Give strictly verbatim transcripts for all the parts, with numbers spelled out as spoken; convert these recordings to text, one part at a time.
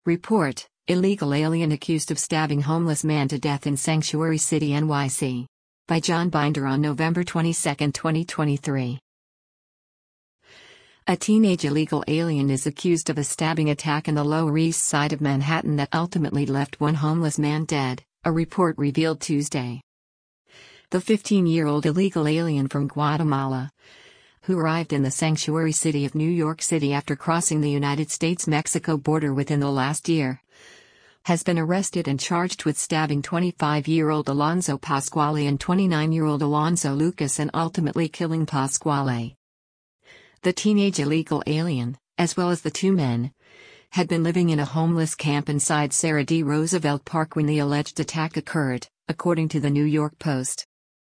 Report: Illegal alien accused of stabbing homeless man to death in Sanctuary City, N Y C. By John Binder on November twenty-second, twenty twenty-three. A teenage illegal alien is accused of a stabbing attack in the Lower East Side of Manhattan that ultimately left one homeless man dead, a report revealed Tuesday. The fifteen-year-old illegal alien from Guatemala, who arrived in the sanctuary city of New York City after crossing the United States-Mexico border within the last year, has been arrested and charged with stabbing twenty-five-year-old Alonso Pasquale and twenty-nine-year-old Alonso Lucas and ultimately killing Pasquale. The teenage illegal alien, as well as the two men, had been living in a homeless camp inside Sarah D. Roosevelt Park when the alleged attack occurred, according to the New York Post.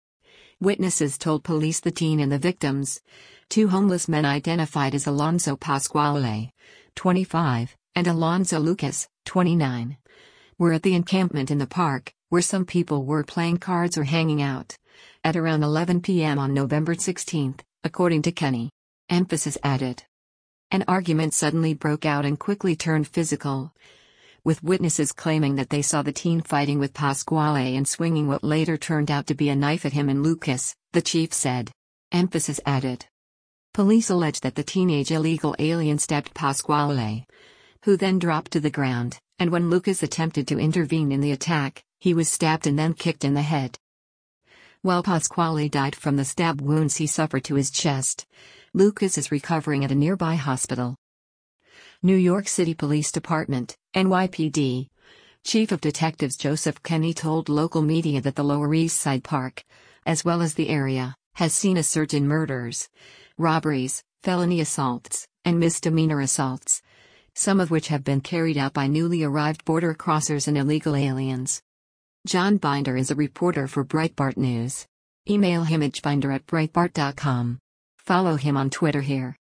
Witnesses told police the teen and the victims, two homeless men identified as Alonso Pasquale, twenty-five, and Alonso Lucas, twenty-nine, were at the encampment in the park, where some people were playing cards or hanging out, at around eleven p m on November sixteenth, according to Kenny. Emphasis added. An argument suddenly broke out and quickly turned physical, with witnesses claiming that they saw the teen fighting with Pasquale and swinging what later turned out to be a knife at him and Lucas, the chief said. Emphasis added. Police allege that the teenage illegal alien stabbed Pasquale, who then dropped to the ground, and when Lucas attempted to intervene in the attack, he was stabbed and then kicked in the head. While Pasquale died from the stab wounds he suffered to his chest, Lucas is recovering at a nearby hospital. New York City Police Department, N Y P D, Chief of Detectives Joseph Kenny told local media that the Lower East Side Park, as well as the area, has seen a surge in murders, robberies, felony assaults, and misdemeanor assaults, some of which have been carried out by newly arrived border crossers and illegal aliens. John Binder is a reporter for Breitbart News. Email him at binder at breitbart dot com. Follow him on Twitter here.